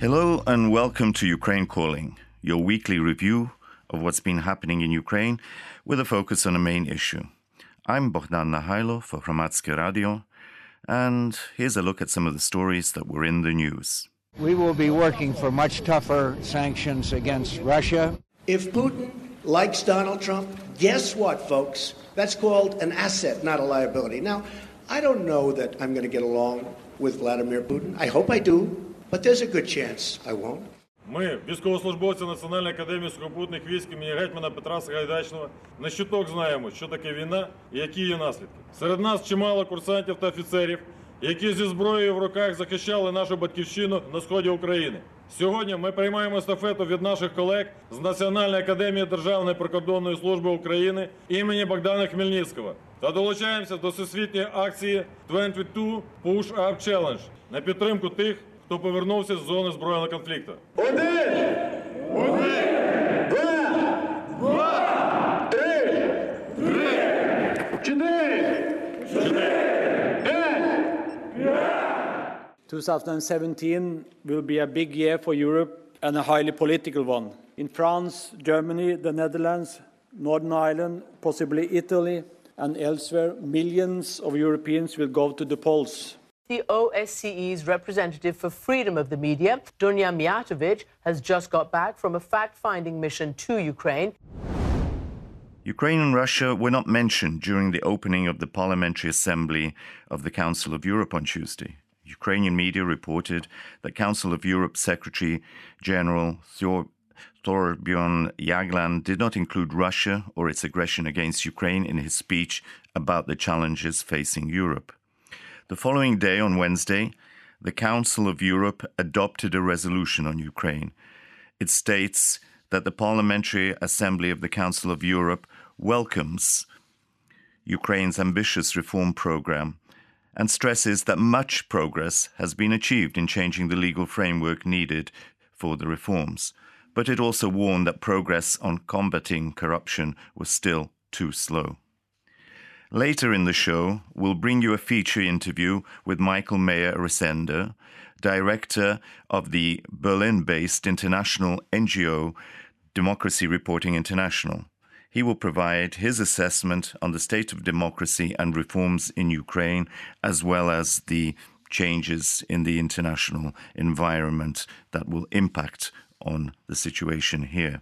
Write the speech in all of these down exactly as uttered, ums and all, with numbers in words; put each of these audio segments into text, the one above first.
Hello and welcome to Ukraine Calling, your weekly review of what's been happening in Ukraine with a focus on a main issue. I'm Bogdan Nahailo for Hromadske Radio, and here's a look at some of the stories that were in the news. We will be working for much tougher sanctions against Russia. If Putin likes Donald Trump, guess what, folks? That's called an asset, not a liability. Now, I don't know that I'm going to get along with Vladimir Putin. I hope I do, but there's a good chance I won't. Ми, військовослужбовці Національної академії сухопутних військ імені гетьмана Петра Сагайдачного, на щоток знаємо, що таке війна і які її наслідки. Серед нас чимало курсантів та офіцерів, які зі зброєю в руках захищали нашу батьківщину на сході України. Сьогодні ми приймаємо естафету від наших колег з Національної академії Державної прикордонної служби України імені Богдана Хмельницького та долучаємося до всесвітньої акції двадцять два Push Up Challenge на підтримку тих, хто повернувся з зони збройного конфлікту. Один! Один! Два! Два! Три! Три! Чотири! Чотири! П'ять! twenty seventeen will be a big year for Europe and a highly political one. In France, Germany, the Netherlands, Northern Ireland, possibly Italy, and elsewhere, millions of Europeans will go to the polls. The O S C E's representative for freedom of the media, Dunya Mijatovic, has just got back from a fact-finding mission to Ukraine. Ukraine and Russia were not mentioned during the opening of the Parliamentary Assembly of the Council of Europe on Tuesday. Ukrainian media reported that Council of Europe Secretary General Thorbjorn Jagland did not include Russia or its aggression against Ukraine in his speech about the challenges facing Europe. The following day, on Wednesday, the Council of Europe adopted a resolution on Ukraine. It states that the Parliamentary Assembly of the Council of Europe welcomes Ukraine's ambitious reform program and stresses that much progress has been achieved in changing the legal framework needed for the reforms. But it also warned that progress on combating corruption was still too slow. Later in the show, we'll bring you a feature interview with Michael Meyer-Resender, director of the Berlin-based international N G O Democracy Reporting International. He will provide his assessment on the state of democracy and reforms in Ukraine, as well as the changes in the international environment that will impact on the situation here.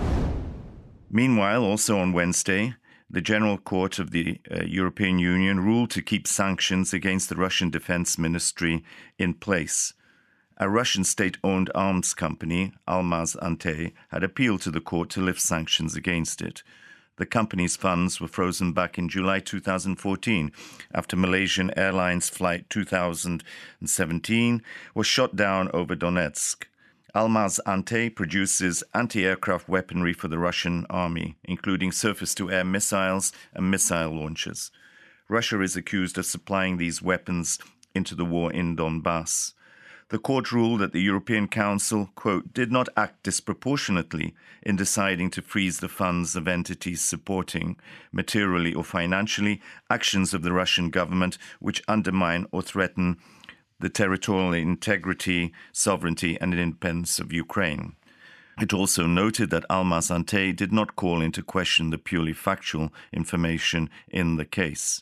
Meanwhile, also on Wednesday, the General Court of the uh, European Union ruled to keep sanctions against the Russian Defense Ministry in place. A Russian state-owned arms company, Almaz-Antey, had appealed to the court to lift sanctions against it. The company's funds were frozen back in July two thousand fourteen after Malaysian Airlines Flight two thousand seventeen was shot down over Donetsk. Almaz-Antey produces anti-aircraft weaponry for the Russian army, including surface-to-air missiles and missile launchers. Russia is accused of supplying these weapons into the war in Donbass. The court ruled that the European Council, quote, did not act disproportionately in deciding to freeze the funds of entities supporting, materially or financially, actions of the Russian government which undermine or threaten the territorial integrity, sovereignty, and independence of Ukraine. It also noted that Almaz-Antey did not call into question the purely factual information in the case.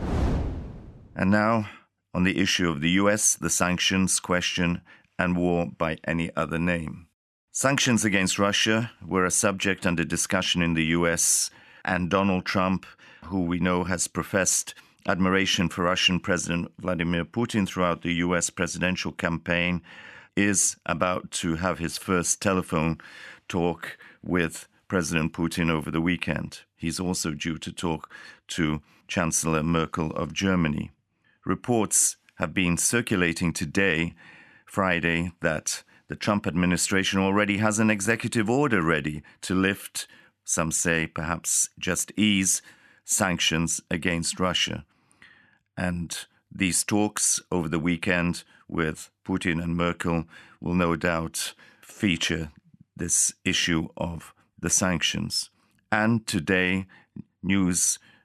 And now, on the issue of the U S, the sanctions question, and war by any other name. Sanctions against Russia were a subject under discussion in the U S, and Donald Trump, who we know has professed admiration for Russian President Vladimir Putin throughout the U S presidential campaign, is about to have his first telephone talk with President Putin over the weekend. He's also due to talk to Chancellor Merkel of Germany. Reports have been circulating today, Friday, that the Trump administration already has an executive order ready to lift, some say perhaps just ease, sanctions against Russia. And these talks over the weekend with Putin and Merkel will no doubt feature this issue of the sanctions. And today, news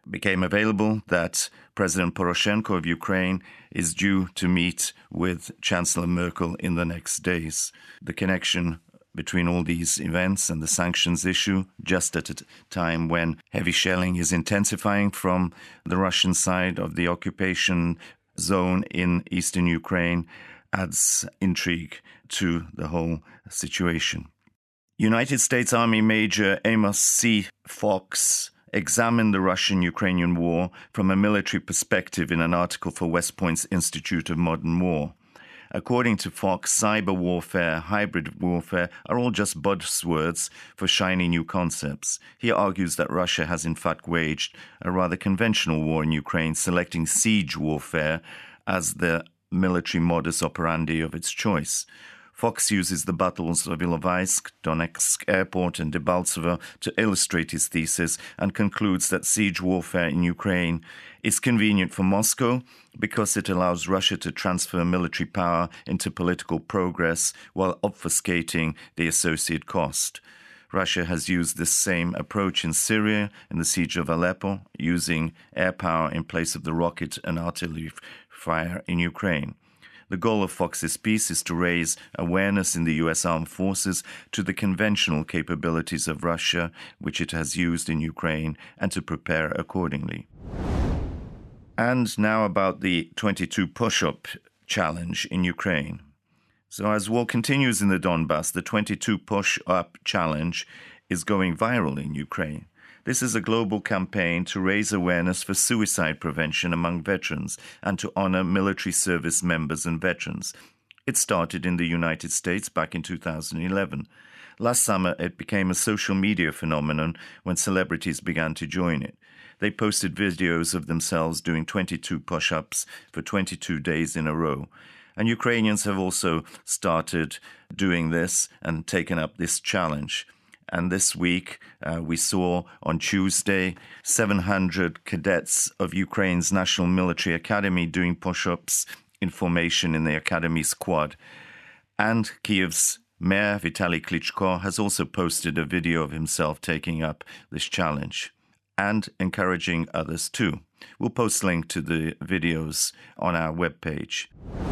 became available that President Poroshenko of Ukraine is due to meet with Chancellor Merkel in the next days. The connection between all these events and the sanctions issue, just at a time when heavy shelling is intensifying from the Russian side of the occupation zone in eastern Ukraine, adds intrigue to the whole situation. United States Army Major Amos C. Fox examined the Russian-Ukrainian war from a military perspective in an article for West Point's Institute of Modern War. According to Fox, cyber warfare, hybrid warfare are all just buzzwords for shiny new concepts. He argues that Russia has in fact waged a rather conventional war in Ukraine, selecting siege warfare as the military modus operandi of its choice. Fox uses the battles of Ilovaisk, Donetsk Airport and Debaltseve to illustrate his thesis and concludes that siege warfare in Ukraine is convenient for Moscow because it allows Russia to transfer military power into political progress while obfuscating the associated cost. Russia has used this same approach in Syria in the siege of Aleppo, using air power in place of the rocket and artillery fire in Ukraine. The goal of Fox's piece is to raise awareness in the U S armed forces to the conventional capabilities of Russia, which it has used in Ukraine, and to prepare accordingly. And now about the twenty-two push-up challenge in Ukraine. So as war continues in the Donbass, the twenty-two push-up challenge is going viral in Ukraine. This is a global campaign to raise awareness for suicide prevention among veterans and to honor military service members and veterans. It started in the United States back in two thousand eleven. Last summer, it became a social media phenomenon when celebrities began to join it. They posted videos of themselves doing twenty-two push-ups for twenty-two days in a row. And Ukrainians have also started doing this and taken up this challenge. And this week, uh, we saw on Tuesday, seven hundred cadets of Ukraine's National Military Academy doing push-ups in formation in the Academy squad. And Kyiv's Mayor Vitaly Klitschko has also posted a video of himself taking up this challenge and encouraging others too. We'll post a link to the videos on our webpage.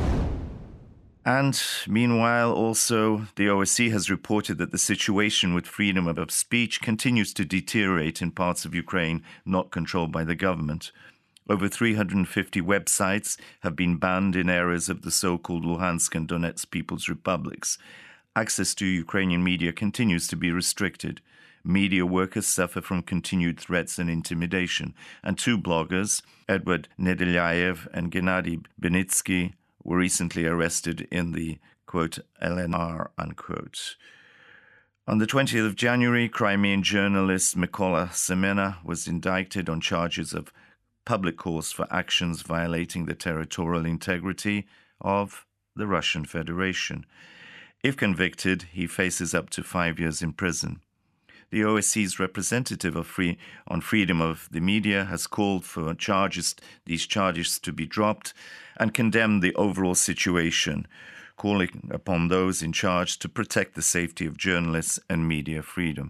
And meanwhile, also, the O S C has reported that the situation with freedom of speech continues to deteriorate in parts of Ukraine not controlled by the government. Over three hundred fifty websites have been banned in areas of the so-called Luhansk and Donetsk People's Republics. Access to Ukrainian media continues to be restricted. Media workers suffer from continued threats and intimidation. And two bloggers, Edward Nedelyaev and Gennady Benitsky, were recently arrested in the, quote, L N R, unquote. On the twentieth of January, Crimean journalist Mykola Semena was indicted on charges of public calls for actions violating the territorial integrity of the Russian Federation. If convicted, he faces up to five years in prison. The O S C's representative of free, on freedom of the media has called for charges, these charges to be dropped and condemned the overall situation, calling upon those in charge to protect the safety of journalists and media freedom.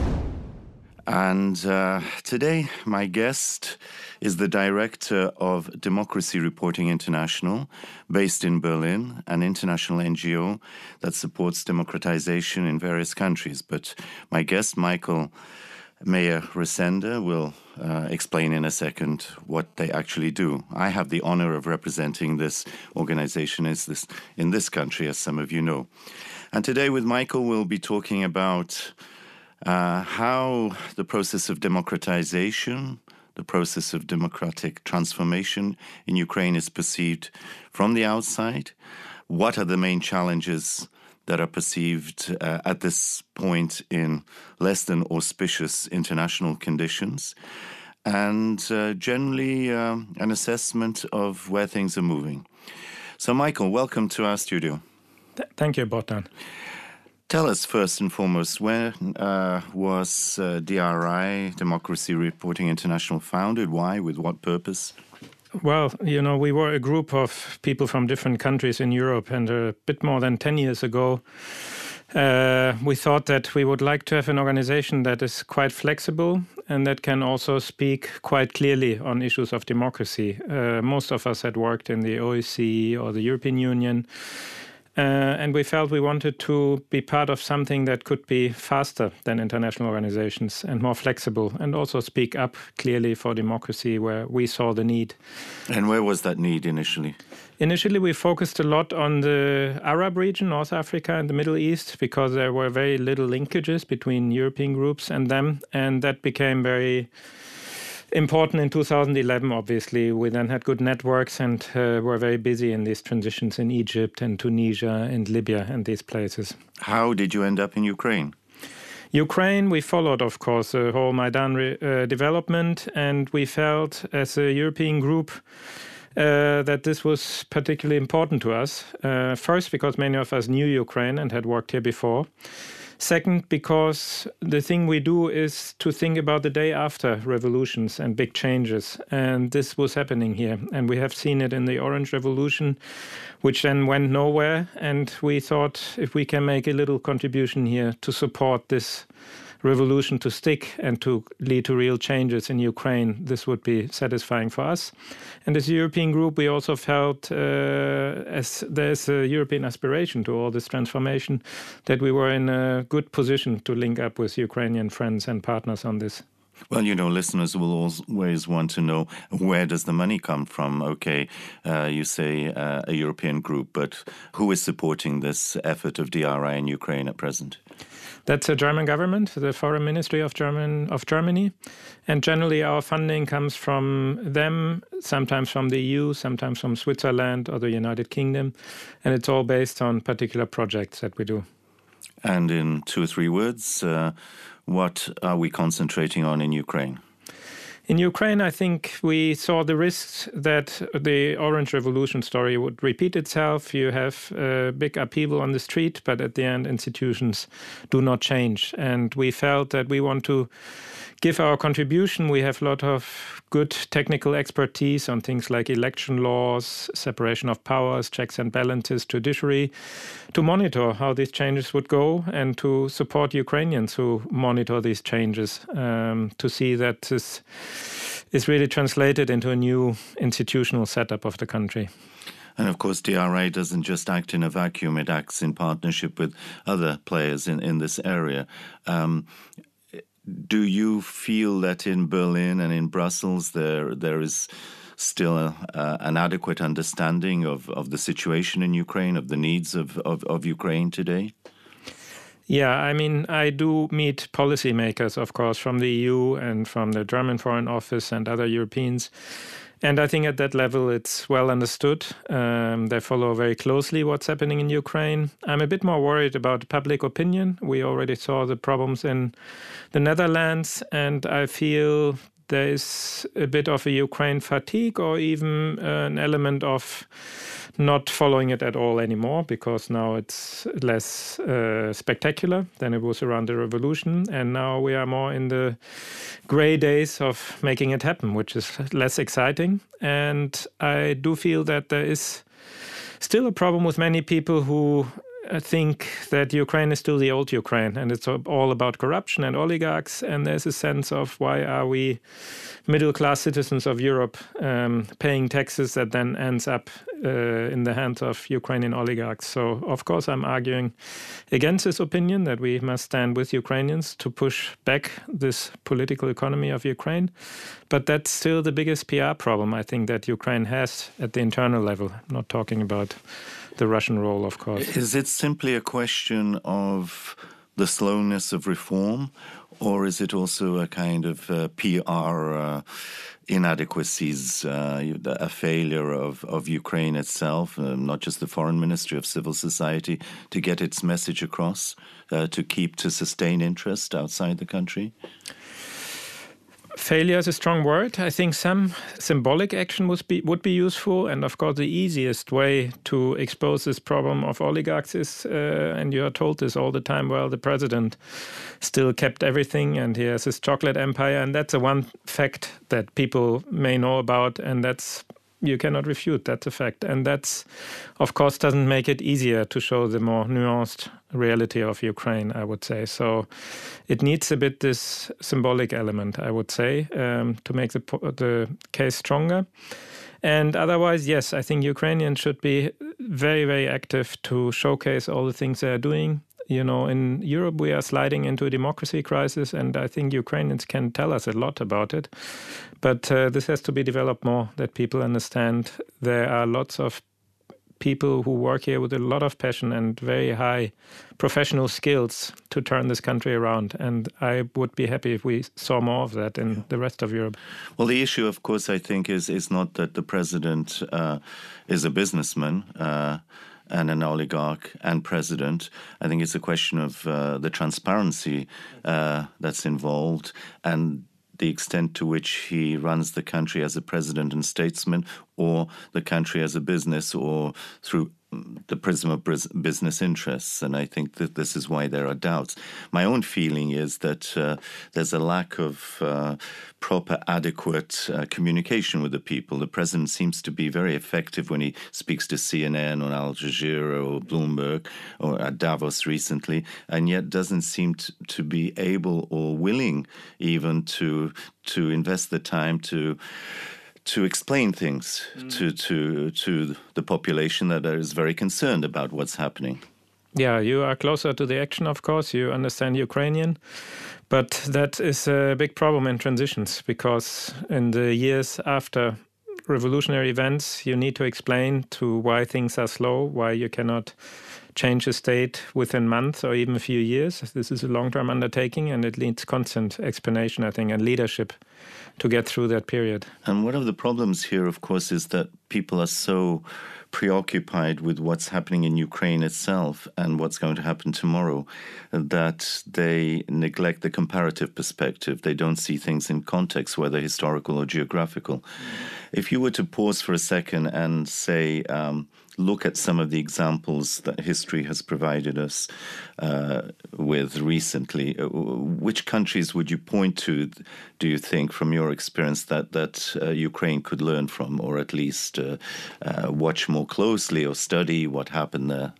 And uh, today, my guest is the director of Democracy Reporting International, based in Berlin, an international N G O that supports democratization in various countries. But my guest, Michael Meyer-Resender, will uh, explain in a second what they actually do. I have the honor of representing this organization is this, in this country, as some of you know. And today with Michael, we'll be talking about Uh, how the process of democratization, the process of democratic transformation in Ukraine is perceived from the outside. What are the main challenges that are perceived uh, at this point in less than auspicious international conditions? And uh, generally uh, an assessment of where things are moving. So, Michael, welcome to our studio. Th- thank you, Bogdan. Tell us first and foremost, when uh, was uh, D R I, Democracy Reporting International, founded? Why? With what purpose? Well, you know, we were a group of people from different countries in Europe, and a bit more than ten years ago, Uh, we thought that we would like to have an organization that is quite flexible and that can also speak quite clearly on issues of democracy. Uh, most of us had worked in the O S C E or the European Union, uh, and we felt we wanted to be part of something that could be faster than international organizations and more flexible, and also speak up clearly for democracy where we saw the need. And where was that need initially? Initially, we focused a lot on the Arab region, North Africa and the Middle East, because there were very little linkages between European groups and them. And that became very important in two thousand eleven, obviously. We then had good networks and uh, were very busy in these transitions in Egypt and Tunisia and Libya and these places. How did you end up in Ukraine? Ukraine, we followed, of course, the whole Maidan uh, development, and we felt as a European group Uh, that this was particularly important to us. Uh, first, because many of us knew Ukraine and had worked here before. Second, because the thing we do is to think about the day after revolutions and big changes. And this was happening here. And we have seen it in the Orange Revolution, which then went nowhere. And we thought if we can make a little contribution here to support this revolution to stick and to lead to real changes in Ukraine, this would be satisfying for us. And as a European group, we also felt, uh, as there's a European aspiration to all this transformation, that we were in a good position to link up with Ukrainian friends and partners on this. Well, you know, listeners will always want to know, where does the money come from? Okay, uh, you say uh, a European group, but who is supporting this effort of D R I in Ukraine at present? That's the German government, the Foreign Ministry of German of Germany. And generally our funding comes from them, sometimes from the E U, sometimes from Switzerland or the United Kingdom. And it's all based on particular projects that we do. And in two or three words, uh, what are we concentrating on in Ukraine? In Ukraine, I think we saw the risks that the Orange Revolution story would repeat itself. You have a big upheaval on the street, but at the end, institutions do not change. And we felt that we want to give our contribution. We have a lot of good technical expertise on things like election laws, separation of powers, checks and balances, judiciary, to monitor how these changes would go and to support Ukrainians who monitor these changes, um, to see that this is really translated into a new institutional setup of the country. And of course, D R I doesn't just act in a vacuum, it acts in partnership with other players in, in this area. Um, Do you feel that in Berlin and in Brussels there there is still a, uh, an adequate understanding of, of the situation in Ukraine, of the needs of, of, of Ukraine today? Yeah, I mean, I do meet policymakers, of course, from the E U and from the German Foreign Office and other Europeans. And I think at that level it's well understood. Um, they follow very closely what's happening in Ukraine. I'm a bit more worried about public opinion. We already saw the problems in the Netherlands, and I feel there is a bit of a Ukraine fatigue, or even uh, an element of not following it at all anymore, because now it's less uh, spectacular than it was around the revolution. And now we are more in the gray days of making it happen, which is less exciting. And I do feel that there is still a problem with many people who think that Ukraine is still the old Ukraine and it's all about corruption and oligarchs. And there's a sense of, why are we middle-class citizens of Europe um, paying taxes that then ends up uh, in the hands of Ukrainian oligarchs? So, of course, I'm arguing against this opinion that we must stand with Ukrainians to push back this political economy of Ukraine. But that's still the biggest P R problem, I think, that Ukraine has at the internal level. I'm not talking about the Russian role, of course. Is it simply a question of the slowness of reform, or is it also a kind of uh, P R uh, inadequacies, uh, a failure of, of Ukraine itself, uh, not just the foreign ministry, of civil society, to get its message across, uh, to keep, to sustain interest outside the country? Failure is a strong word. I think some symbolic action would be, would be useful. And of course, the easiest way to expose this problem of oligarchs is, uh, and you are told this all the time, well, the president still kept everything and he has his chocolate empire. And that's the one fact that people may know about. And that's you cannot refute. That's a fact. And that's, of course, doesn't make it easier to show the more nuanced reality of Ukraine, I would say. So it needs a bit this symbolic element, I would say, um, to make the, the case stronger. And otherwise, yes, I think Ukrainians should be very, very active to showcase all the things they are doing. You know, in Europe, we are sliding into a democracy crisis, and I think Ukrainians can tell us a lot about it. But uh, this has to be developed more, that people understand there are lots of people who work here with a lot of passion and very high professional skills to turn this country around. And I would be happy if we saw more of that in the rest of Europe. Well, the issue, of course, I think is, is not that the president uh, is a businessman uh, and an oligarch and president. I think it's a question of uh, the transparency uh, that's involved and the extent to which he runs the country as a president and statesman, or the country as a business, or through the prism of business interests. And I think that this is why there are doubts. My own feeling is that uh, there's a lack of uh, proper, adequate uh, communication with the people. The president seems to be very effective when he speaks to C N N or Al Jazeera or Bloomberg or at Davos recently, and yet doesn't seem to, to be able or willing even to to invest the time to to explain things mm. to, to to the population that is very concerned about what's happening. Yeah, you are closer to the action, of course. You understand Ukrainian. But that is a big problem in transitions, because in the years after revolutionary events, you need to explain to why things are slow, why you cannot change a state within months or even a few years. This is a long-term undertaking, and it needs constant explanation, I think, and leadership to get through that period. And one of the problems here, of course, is that people are so preoccupied with what's happening in Ukraine itself and what's going to happen tomorrow that they neglect the comparative perspective. They don't see things in context, whether historical or geographical. Mm-hmm. If you were to pause for a second and say, um, look at some of the examples that history has provided us uh, with recently, which countries would you point to, do you think, from your experience, that, that uh, Ukraine could learn from, or at least uh, uh, watch more closely or study what happened there?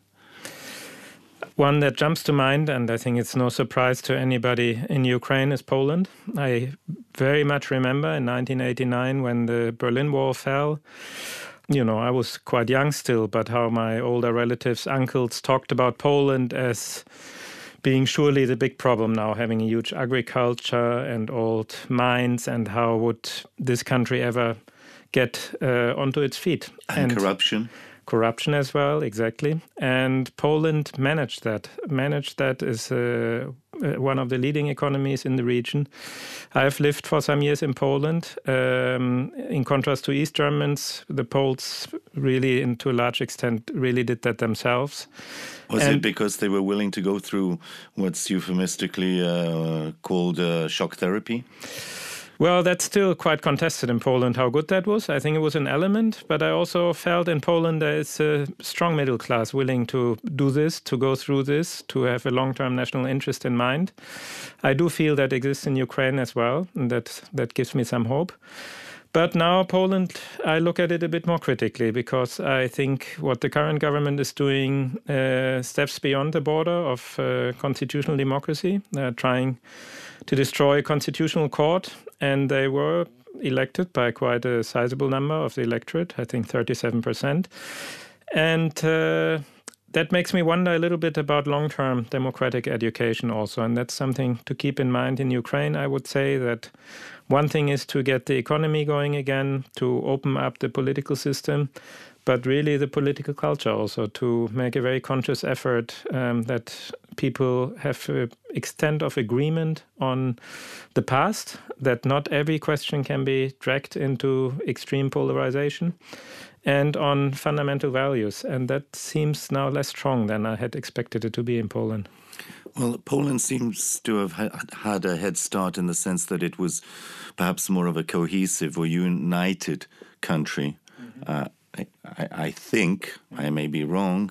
One that jumps to mind, and I think it's no surprise to anybody in Ukraine, is Poland. I very much remember in nineteen eighty-nine when the Berlin Wall fell. You know, I was quite young still, but how my older relatives, uncles, talked about Poland as being surely the big problem now, having a huge agriculture and old mines, and how would this country ever get uh, onto its feet. And, and corruption. Corruption as well, exactly. And Poland managed that. Managed that is uh, one of the leading economies in the region. I've lived for some years in Poland. Um, in contrast to East Germans, the Poles really, and to a large extent, really did that themselves. Was and it because they were willing to go through what's euphemistically uh, called uh, shock therapy? Well, that's still quite contested in Poland, how good that was. I think it was an element, but I also felt in Poland there is a strong middle class willing to do this, to go through this, to have a long-term national interest in mind. I do feel that exists in Ukraine as well, and that, that gives me some hope. But now Poland, I look at it a bit more critically, because I think what the current government is doing uh, steps beyond the border of uh, constitutional democracy. They're trying to destroy a constitutional court, and they were elected by quite a sizable number of the electorate, I think thirty-seven percent. And uh, that makes me wonder a little bit about long-term democratic education also, and that's something to keep in mind in Ukraine. I would say that one thing is to get the economy going again, to open up the political system, but really the political culture also, to make a very conscious effort um, that people have an extent of agreement on the past, that not every question can be dragged into extreme polarization, and on fundamental values. And that seems now less strong than I had expected it to be in Poland. Well, Poland seems to have had a head start in the sense that it was perhaps more of a cohesive or united country. Mm-hmm. Uh, I, I think, I may be wrong,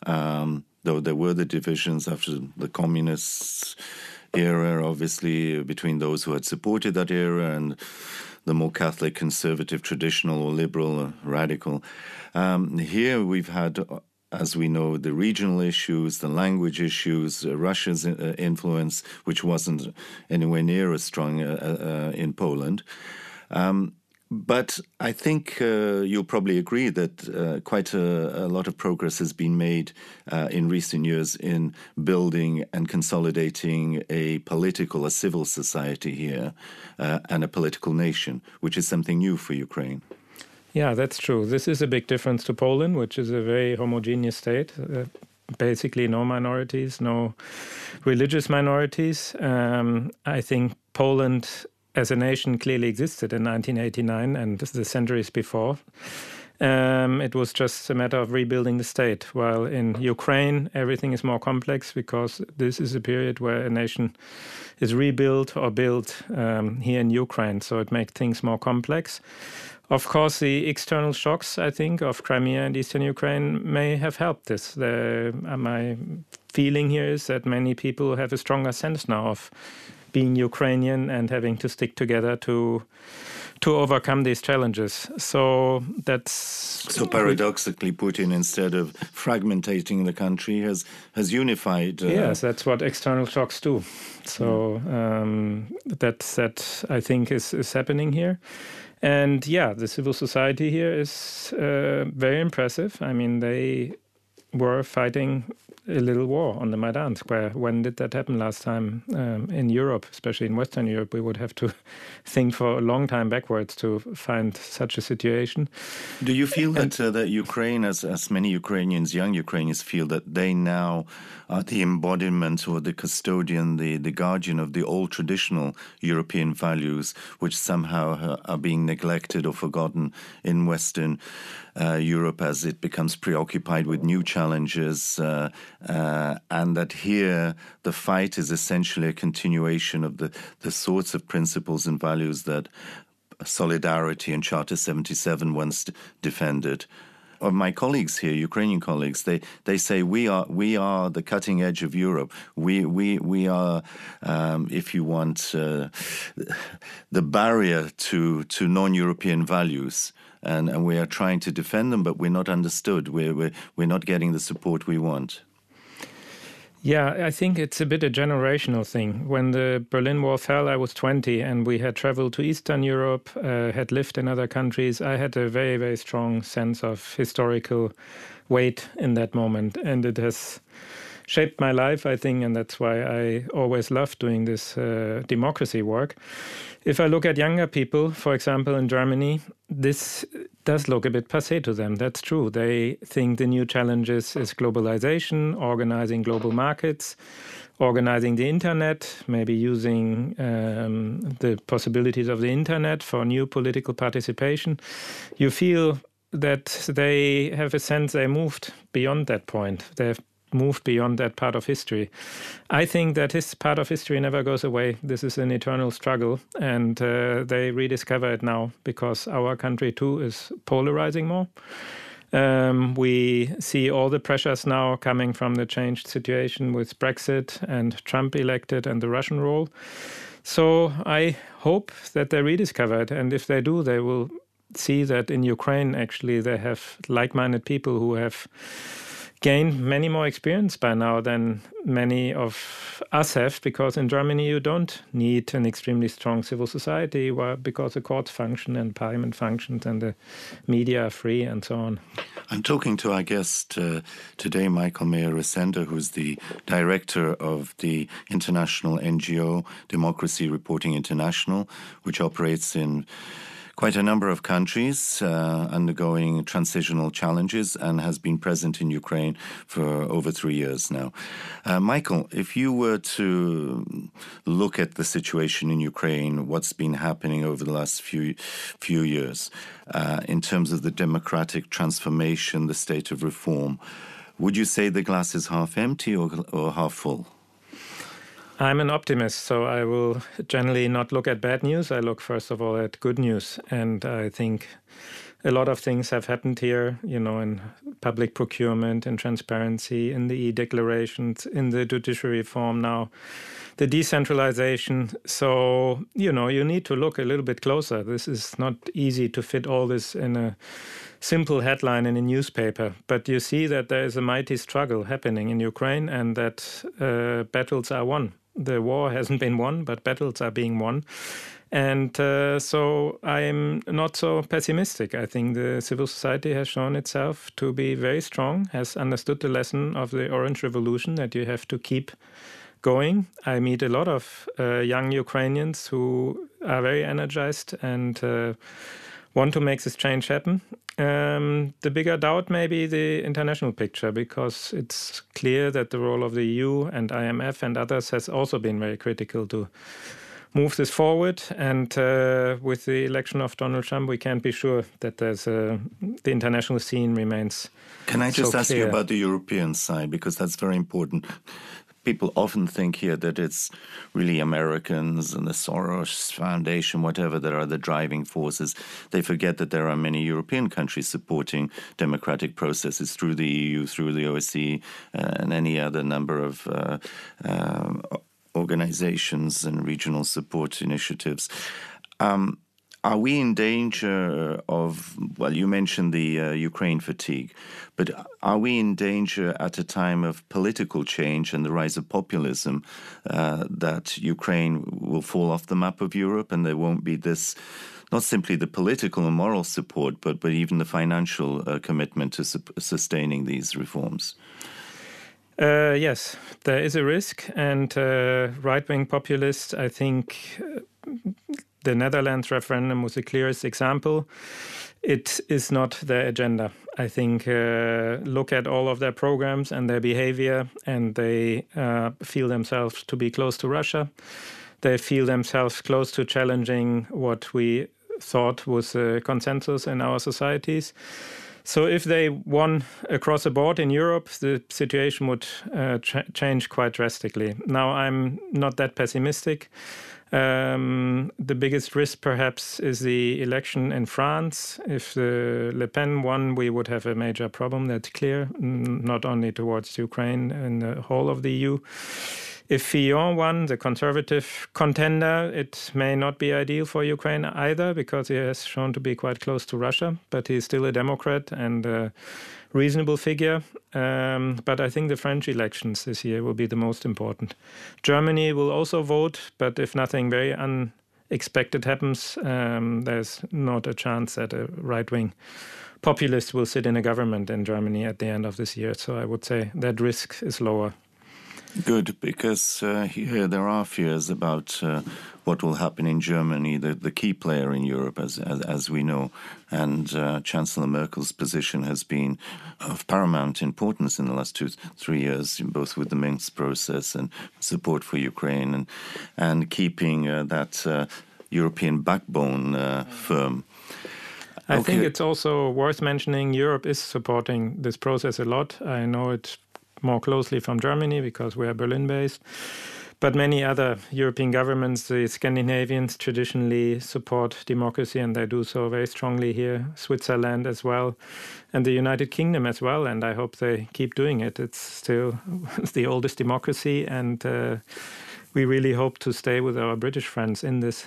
um, though there were the divisions after the communist era, obviously, between those who had supported that era and the more Catholic, conservative, traditional, or liberal, or radical. Um, here we've had, as we know, the regional issues, the language issues, uh, Russia's uh, influence, which wasn't anywhere near as strong uh, uh, in Poland. Um, But I think uh, you'll probably agree that uh, quite a, a lot of progress has been made uh, in recent years in building and consolidating a political, a civil society here uh, and a political nation, which is something new for Ukraine. Yeah, that's true. This is a big difference to Poland, which is a very homogeneous state. Uh, basically no minorities, no religious minorities. Um, I think Poland as a nation clearly existed in nineteen eighty-nine and the centuries before. Um, it was just a matter of rebuilding the state, while in Ukraine everything is more complex because this is a period where a nation is rebuilt or built um, here in Ukraine, so it makes things more complex. Of course, the external shocks, I think, of Crimea and eastern Ukraine may have helped this. The, uh, my feeling here is that many people have a stronger sense now of being Ukrainian and having to stick together to to overcome these challenges. So that's... So paradoxically, Putin, instead of fragmentating the country, has, has unified... Uh, yes, that's what external shocks do. So um, that, that I think, is, is happening here. And yeah, the civil society here is uh, very impressive. I mean, they were fighting a little war on the Maidan Square. When did that happen last time um, in Europe, especially in Western Europe? We would have to think for a long time backwards to find such a situation. Do you feel that uh, that Ukraine, as as many Ukrainians, young Ukrainians, feel that they now are the embodiment or the custodian, the, the guardian of the old traditional European values, which somehow are being neglected or forgotten in Western uh, Europe as it becomes preoccupied with new challenges, uh, uh, and that here the fight is essentially a continuation of the, the sorts of principles and values that Solidarity and Charter seventy-seven once defended. Of my colleagues here, Ukrainian colleagues, they, they say we are we are the cutting edge of Europe. We we we are, um, if you want, uh, the barrier to to non-European values, and, and we are trying to defend them, but we're not understood. We're we're we're not getting the support we want. Yeah, I think it's a bit a generational thing. When the Berlin Wall fell, I was twenty, and we had traveled to Eastern Europe, uh, had lived in other countries. I had a very, very strong sense of historical weight in that moment, and it has shaped my life, I think, and that's why I always loved doing this uh, democracy work. If I look at younger people, for example, in Germany, this does look a bit passé to them. That's true. They think the new challenges is globalization, organizing global markets, organizing the internet, maybe using um, the possibilities of the internet for new political participation. You feel that they have a sense they moved beyond that point. They've moved beyond that part of history. I think that this part of history never goes away. This is an eternal struggle, and uh, they rediscover it now because our country too is polarizing more. Um, we see all the pressures now coming from the changed situation with Brexit and Trump elected and the Russian role. So I hope that they rediscover it, and if they do, they will see that in Ukraine actually they have like-minded people who have gained many more experience by now than many of us have, because in Germany you don't need an extremely strong civil society well, because the courts function and parliament functions and the media are free and so on. I'm talking to our guest uh, today, Michael Meyer-Resender, who's the director of the international N G O Democracy Reporting International, which operates in quite a number of countries uh, undergoing transitional challenges and has been present in Ukraine for over three years now. Uh, Michael, if you were to look at the situation in Ukraine, what's been happening over the last few few years uh, in terms of the democratic transformation, the state of reform, would you say the glass is half empty or, or half full? I'm an optimist, so I will generally not look at bad news. I look, first of all, at good news. And I think A lot of things have happened here, you know, in public procurement and transparency, in the e-declarations, in the judiciary reform now, the decentralization. So, you know, you need to look a little bit closer. This is not easy to fit all this in a simple headline in a newspaper. But you see that there is a mighty struggle happening in Ukraine and that uh, battles are won. The war hasn't been won, but battles are being won. And uh, so I'm not so pessimistic. I think the civil society has shown itself to be very strong, has understood the lesson of the Orange Revolution that you have to keep going. I meet a lot of uh, young Ukrainians who are very energized and uh, want to make this change happen. Um, the bigger doubt may be the international picture, because it's clear that the role of the E U and I M F and others has also been very critical to move this forward. And uh, with the election of Donald Trump, we can't be sure that there's a, the international scene remains. Can I just so ask clear. you about the European side, because that's very important. People often think here that it's really Americans and the Soros Foundation, whatever, that are the driving forces. They forget that there are many European countries supporting democratic processes through the E U, through the O S C E, uh, and any other number of uh, um, organizations and regional support initiatives. Um, are we in danger of, well, you mentioned the uh, Ukraine fatigue, but are we in danger at a time of political change and the rise of populism uh, that Ukraine will fall off the map of Europe and there won't be this, not simply the political and moral support, but, but even the financial uh, commitment to su- sustaining these reforms? Uh, yes, there is a risk, and uh, right-wing populists, I think uh, the Netherlands referendum was the clearest example. It is not their agenda. I think uh, look at all of their programs and their behavior, and they uh, feel themselves to be close to Russia. They feel themselves close to challenging what we thought was a consensus in our societies. So if they won across the board in Europe, the situation would uh, ch- change quite drastically. Now, I'm not that pessimistic. Um, the biggest risk, perhaps, is the election in France. If uh, Le Pen won, we would have a major problem, that's clear, not only towards Ukraine and the whole of the E U. If Fillon won, the conservative contender, it may not be ideal for Ukraine either, because he has shown to be quite close to Russia, but he's still a Democrat and a reasonable figure. Um, but I think the French elections this year will be the most important. Germany will also vote, but if nothing very unexpected happens, um, there's not a chance that a right-wing populist will sit in a government in Germany at the end of this year. So I would say that risk is lower. Good, because uh, here there are fears about uh, what will happen in Germany, the, the key player in Europe, as as, as we know. And uh, Chancellor Merkel's position has been of paramount importance in the last two, three years, both with the Minsk process and support for Ukraine and, and keeping uh, that uh, European backbone uh, firm. I okay. think it's also worth mentioning Europe is supporting this process a lot. I know it more closely from Germany because we are Berlin-based. But many other European governments, the Scandinavians, traditionally support democracy, and they do so very strongly here. Switzerland as well, and the United Kingdom as well, and I hope they keep doing it. It's still the oldest democracy, and uh, we really hope to stay with our British friends in this.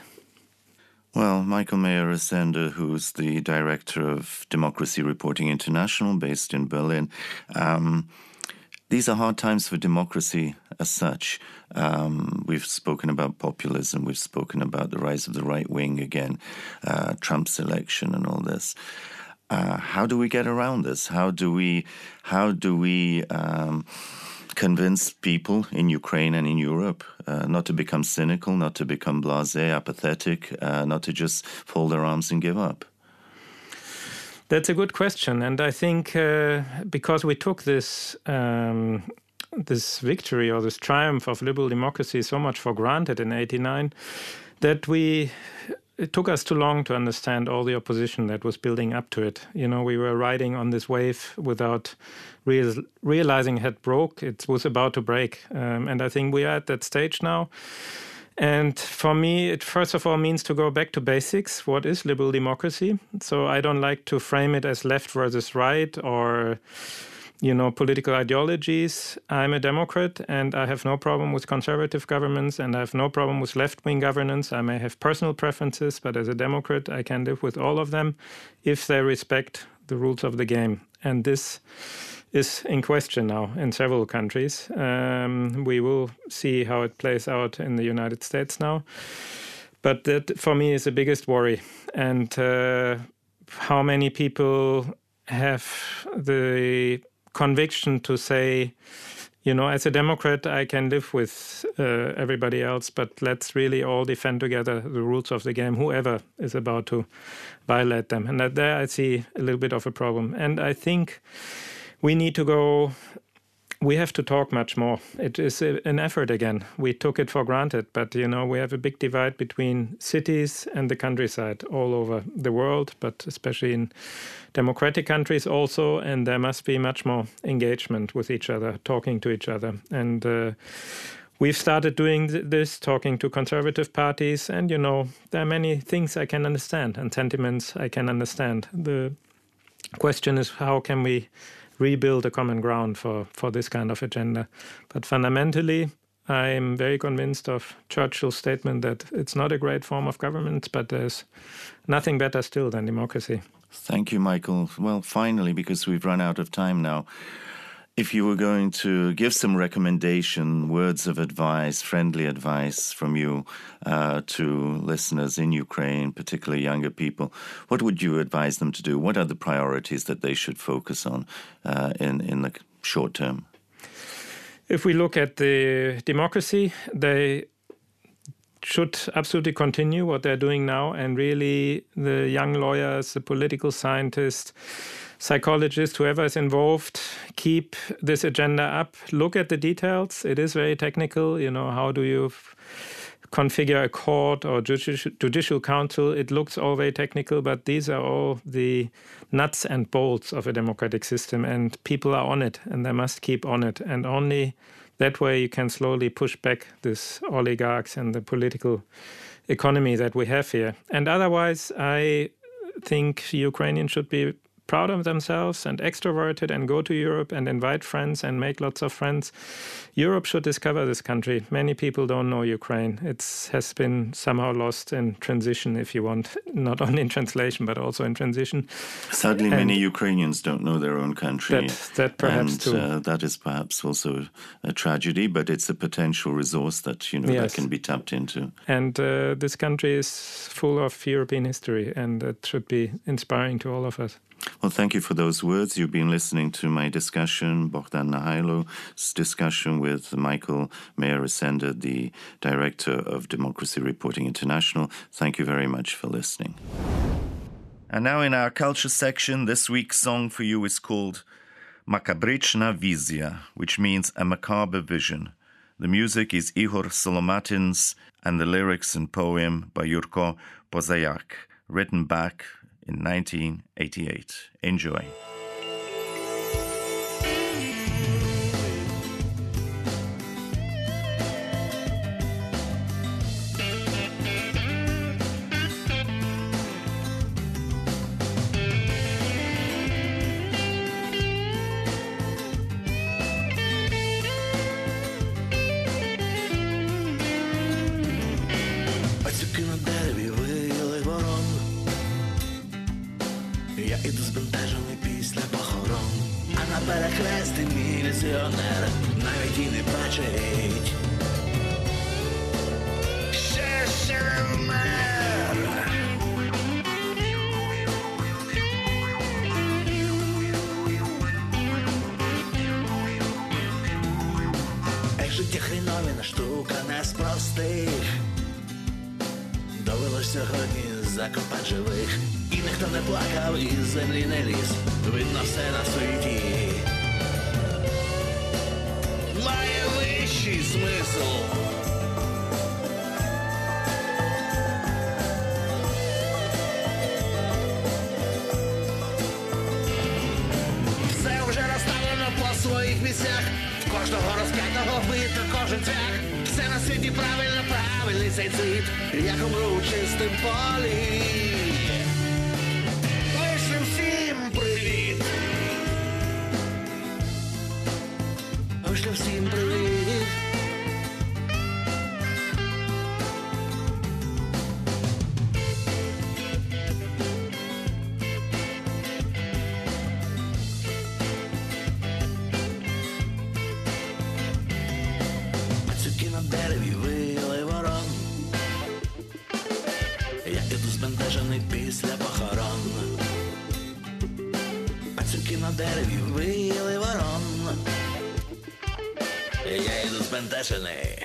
Well, Michael Mayer-Resende, who's the director of Democracy Reporting International, based in Berlin, um, these are hard times for democracy as such. Um, we've spoken about populism. We've spoken about the rise of the right wing again, uh, Trump's election and all this. Uh, how do we get around this? How do we, how do we um, convince people in Ukraine and in Europe uh, not to become cynical, not to become blasé, apathetic, uh, not to just fold their arms and give up? That's a good question, and I think uh, because we took this um, this victory or this triumph of liberal democracy so much for granted in eighty-nine, that we it took us too long to understand all the opposition that was building up to it. You know, we were riding on this wave without real, realizing it had broke. It was about to break, um, and I think we are at that stage now. And for me, it first of all means to go back to basics. What is liberal democracy? So I don't like to frame it as left versus right or, you know, political ideologies. I'm a Democrat and I have no problem with conservative governments and I have no problem with left-wing governance. I may have personal preferences, but as a Democrat, I can live with all of them if they respect the rules of the game. And this is in question now in several countries. Um, we will see how it plays out in the United States now. But that, for me, is the biggest worry. And uh, how many people have the conviction to say, you know, as a Democrat, I can live with uh, everybody else, but let's really all defend together the rules of the game, whoever is about to violate them. And that, there I see a little bit of a problem. And I think we need to go, we have to talk much more. It is a, an effort again. We took it for granted, but, you know, we have a big divide between cities and the countryside all over the world, but especially in democratic countries also, and there must be much more engagement with each other, talking to each other. And uh, we've started doing th- this, talking to conservative parties, and, you know, there are many things I can understand and sentiments I can understand. The question is, how can we rebuild a common ground for, for this kind of agenda? But fundamentally, I'm very convinced of Churchill's statement that it's not a great form of government, but there's nothing better still than democracy. Thank you, Michael. Well, finally, because we've run out of time now, if you were going to give some recommendation, words of advice, friendly advice from you uh, to listeners in Ukraine, particularly younger people, what would you advise them to do? What are the priorities that they should focus on uh, in, in the short term? If we look at the democracy, they should absolutely continue what they're doing now, and really the young lawyers, the political scientists, psychologists, whoever is involved, keep this agenda up. Look at the details. It is very technical. You know, how do you f- configure a court or judicial, judicial council? It looks all very technical, but these are all the nuts and bolts of a democratic system, and people are on it, and they must keep on it. And only that way you can slowly push back this oligarchs and the political economy that we have here. And otherwise, I think Ukrainians should be proud of themselves and extroverted and go to Europe and invite friends and make lots of friends. Europe should discover this country. Many people don't know Ukraine. It has been somehow lost in transition, if you want, not only in translation, but also in transition. Sadly, and many Ukrainians don't know their own country. That, that perhaps and, too. Uh, that is perhaps also a tragedy, but it's a potential resource that, you know, yes. that can be tapped into. And uh, this country is full of European history, and it should be inspiring to all of us. Well, thank you for those words. You've been listening to my discussion, Bogdan Nahailo's discussion with Michael Meyer-Resender, the Director of Democracy Reporting International. Thank you very much for listening. And now in our culture section, this week's song for you is called Makabrichna Vizia, which means a macabre vision. The music is Ihor Solomatin's, and the lyrics and poem by Jurko Pozayak, written back in nineteen eighty-eight. Enjoy. Пацюки на дереві виїли ворон. Я іду збентежений після похорон. А на перехресті міліціонер навіть і не бачить. Ще, ще не вмер. Ех, життя хріновіна штука не з простих. Довелось сьогодні закопать живих. І ніхто не плакав, і з землі не ліз. Видно все на світі має вищий смисл. Все вже розставлено по своїх місцях. Кожного розп'ятого бито кожен цвях. все на світі правильно, правильний цей цвіт, як умру в чистим полі. Вийшли всім привіт. Вийшли всім привіт. На дереві вили ворон, я іду збентежений після похорон. Пацюки на дереві вили ворон, я іду збентежений.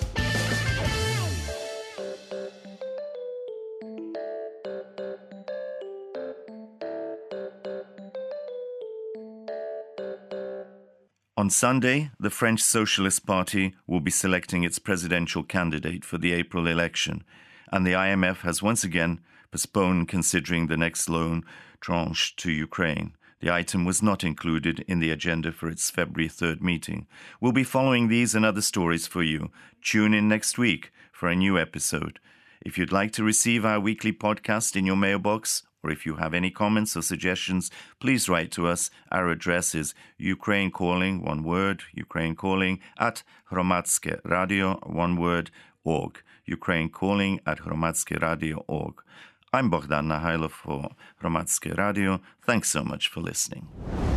On Sunday, the French Socialist Party will be selecting its presidential candidate for the April election, and the I M F has once again postponed considering the next loan tranche to Ukraine. The item was not included in the agenda for its February third meeting. We'll be following these and other stories for you. Tune in next week for a new episode. If you'd like to receive our weekly podcast in your mailbox, or if you have any comments or suggestions, please write to us. Our address is Ukraine Calling, one word, Ukraine Calling, at Hromadske Radio, one word, org. Ukraine Calling at Hromadske Radio dot org. I'm Bogdan Nahailov for Hromadske Radio. Thanks so much for listening.